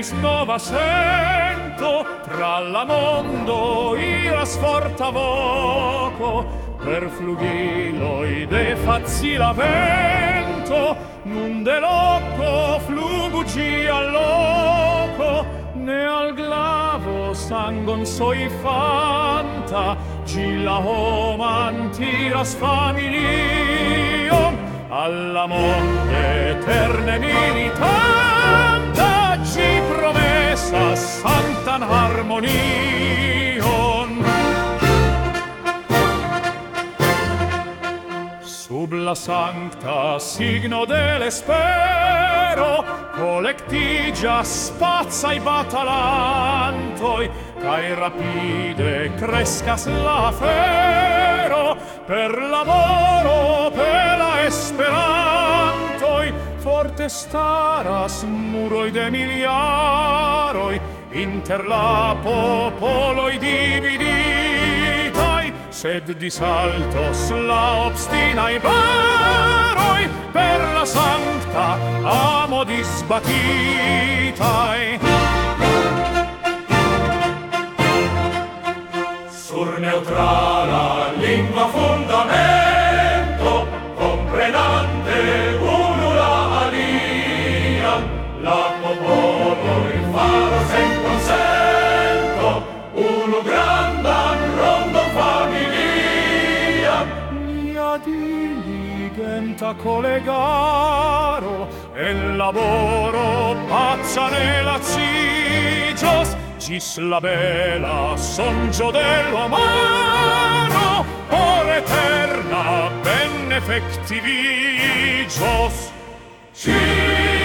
nova sento, tra la mondo ira sforta voco, per flugilo ide fazzi la vento, non de loco flugugi al loco, ne al glavo sangon soi fanta, gilla oman tiras familion, alla monte eterne militanta, ci promessa santan harmonion. Sub la sancta signo dell'espero, collectigia spazza i batalantoi, cae rapide crescas la fero, per lavoro, per la esperantoi, forte staras muroi de miliaroi, inter la popoloi dividitai, sed di saltos la obstinai baroi, per la sancta amo disbatitai. Sur neutrala lingua fondamento, comprenante unula alia, la popolo il faro sen consento, uno grandan rondo familia, mia diligenta collegaro, e lavoro pazza nella cigios, gis la bella songio dell'umano, or eterna benefectivigios.